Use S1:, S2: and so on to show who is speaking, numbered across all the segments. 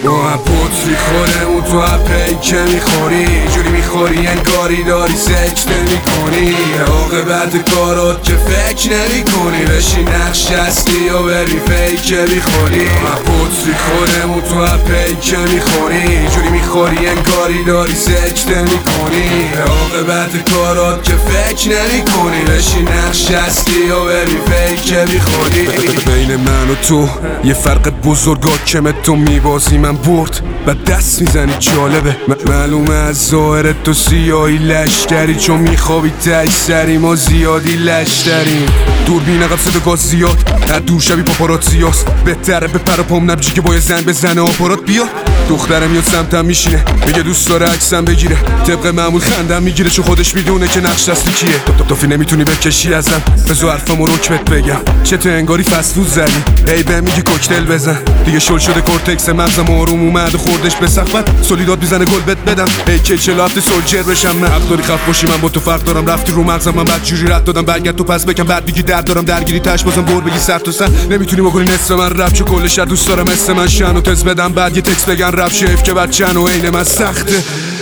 S1: ما هم پتری خورمون تو هم پیکه میخوری، جوری میخوری انگاری داری سکته میکنی. عاقبت کارات که فکر نمی کنی، بشی نقش هستی و بری فیکه میخوری. ما هم پتری خورمون تو هم پیکه میخوری، جوری میخوری انگاری داری سکته میکنی. عاقبت کارات که فکر نمی کنی، بشی نقش هستی و بری فیکه میخوری. بین من و تو یه فرق بزرگ حاکمه، تو میبازی من برد و دست میزنی. جالبه معلومه از ظاهرت تو سیاهی لشکری، چون میخوابی تای سری ما زیادی لشتریم. دوربین عقب صدا گاز زیاد، هر دور شبی پاپارات سیاست. بهتره به پر و پام نبجی که باید زنگ بزنه آپارات بیا. دخترم میاد سمتم میشینه، میگه دوست داره عکسم بگیره. طبق معمول خندم میگیره، شو خودش میدونه که نقش دستی کیه. توفی نمیتونی بکشی ازم، بزو حرفمو رکبت بگم. چته انگاری فسفود زدی، ای به میگی کوکتل بزن. دیگه شل شده کورتکس مغزم آروم اومد خوردش به سقفت. سولیدات میزنه گل بت بدم، ای کی 47 سولجر بشم. من حق داری خف باشی، من با تو فرق دارم. رفتی رو مغزم من بعد جوری رد دادم، برگرد تو پس بکن. بعد میگی درد دارم درگیری تاش بازم دور بگی سر تو سر. نمیتونی بکنی نصف من رپ، چون کل شهر دوست دارم مثل من شن و تز بدم. بعد یه تکس بگن رپ شیف که بچن و عین من سخته.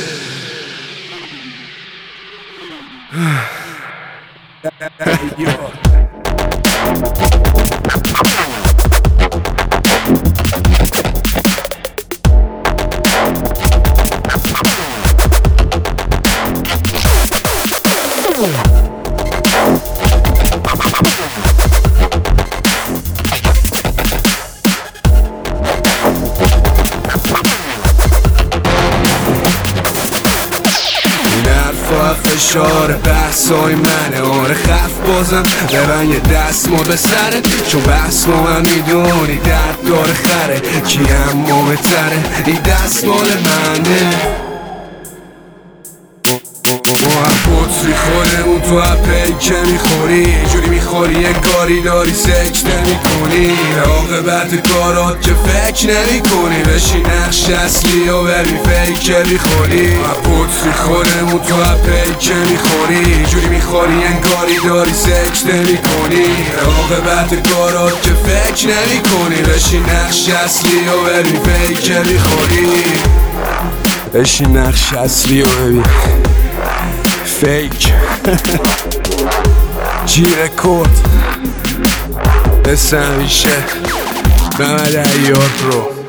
S1: فشار بحثای منه، آره خف بازم ببن یه دست مال به سرت. چون بحث با من میدونی درد داره خره، کی اما بهتره این دست مال منه. ما هم پتری خورمون تو هم پیکه میخوری، جوری میخوری انگاری داری سکته میکنی. عاقبت کارات که فکر نمی کنی، بشی نقش اصلی و بری فیکه میخوری. ما هم پتری خورمون تو هم پیکه میخوری، جوری میخوری انگاری داری سکته میکنی. عاقبت کارات که فکر نمی کنی، بشی نقش اصلی و بری فیکه میخوری. بشی نقش اصلی و بری فیک. جی رکورد مثل همیشه محمد عیار برو.